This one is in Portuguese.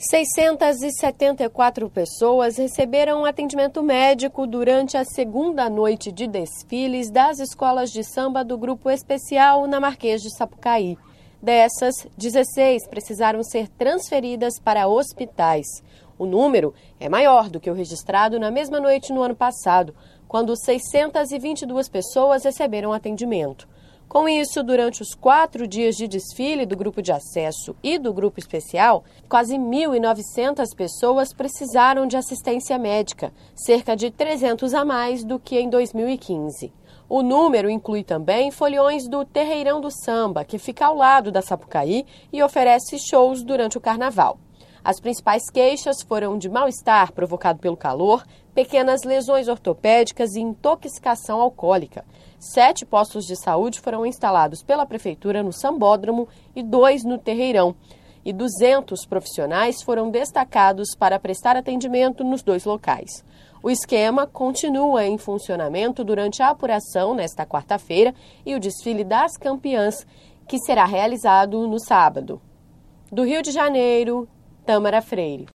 674 pessoas receberam atendimento médico durante a segunda noite de desfiles das escolas de samba do Grupo Especial na Marquês de Sapucaí. Dessas, 16 precisaram ser transferidas para hospitais. O número é maior do que o registrado na mesma noite no ano passado, quando 622 pessoas receberam atendimento. Com isso, durante os 4 dias de desfile do Grupo de Acesso e do Grupo Especial, quase 1.900 pessoas precisaram de assistência médica, cerca de 300 a mais do que em 2015. O número inclui também foliões do Terreirão do Samba, que fica ao lado da Sapucaí e oferece shows durante o Carnaval. As principais queixas foram de mal-estar provocado pelo calor, pequenas lesões ortopédicas e intoxicação alcoólica. 7 postos de saúde foram instalados pela Prefeitura no Sambódromo e 2 no Terreirão. E 200 profissionais foram destacados para prestar atendimento nos 2 locais. O esquema continua em funcionamento durante a apuração nesta quarta-feira e o desfile das campeãs, que será realizado no sábado. Do Rio de Janeiro, Tâmara Freire.